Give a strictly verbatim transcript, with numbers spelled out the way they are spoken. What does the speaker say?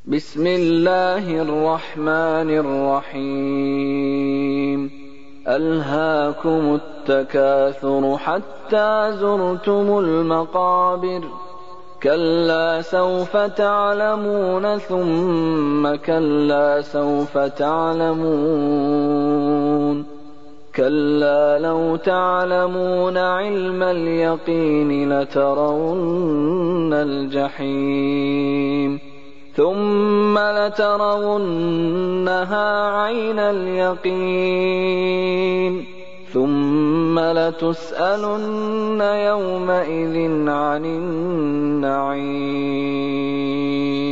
بسم الله الرحمن الرحيم ألهاكم التكاثر حتى زرتم المقابر كلا سوف تعلمون ثم كلا سوف تعلمون كلا لو تعلمون علم اليقين لترون الجحيم ثم لترونها عين اليقين ثم لتسألن يومئذ عن النعيم.